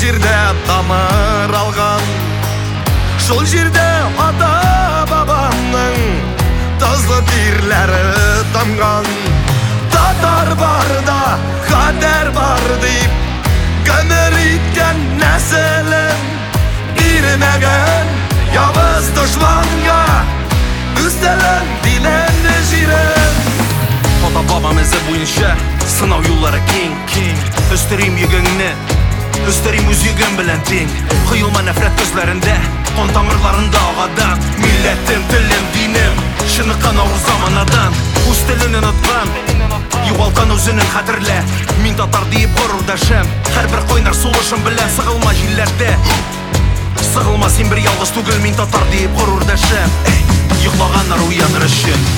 жерде тамыр алған, сол жерде ата бабамның тазлы терлері тамған. Татар барда қатер бар deyip көмір иткен нәсілін бермеген явыз дұшманға үстелін дилен жирен. Ата бабам ізі бойынша сынау юллары кең. Өстерейм егіңні, өстерейм өз егін білән тең. Қиылма нәфрет көзлерінде, қон тамырларында ағадан. Милләтім, тілім, динім, шыныққан ауыр заманадан. Өз тілін ұнытқан, юғалтқан өзінің қадірлі. Мен татар дейіп ғұрырдашым, әрбір қойнар сұлышым білән. Сығылма жиллерде, сығылма сен бір ялғыз түгіл. Мен татар дейіп ғұрырдашым, йықлағаннар уяныр үшін.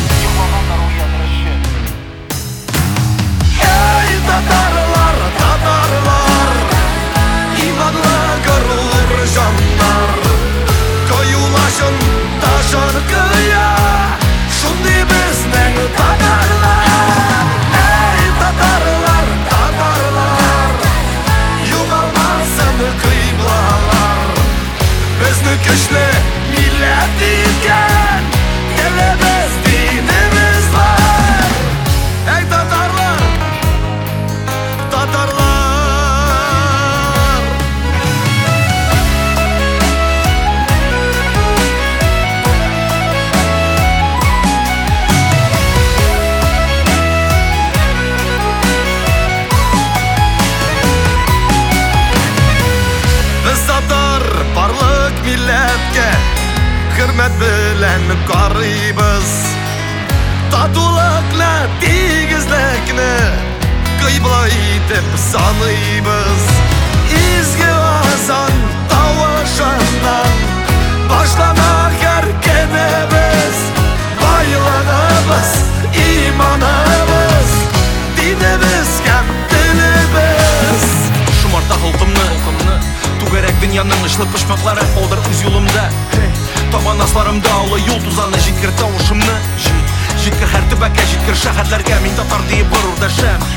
Татарлар, татарлар, иманлы ғұрур жандар, қойылашын ташыр қия, шундай біздің татарлар. Ей татарлар, татарлар, юғалмасын қиблалар, бізді күшті милләт еткен, еліміз дініміз бар. Ей татарлар, татарлар. Біз татар барлық милләтке хөрмәт белән карыйбыз. Татулыкны, тигезлекне кыйбла итеп саныйбыз. Изге азан тавышыннан башлана һәр көнебез. Байлыгыбыз, иманыбыз, динебез һәм телебез. Шумарта халқымны, түгәрәк дөньяның ышлы пышмаклары олдыр үз юлымда. Табан асларымда олы юл тузаны җиткер тавышымны. Җиткер һәр төбәккә, җиткер шәһәрләргә, мин татар диеп ғұрурдашам.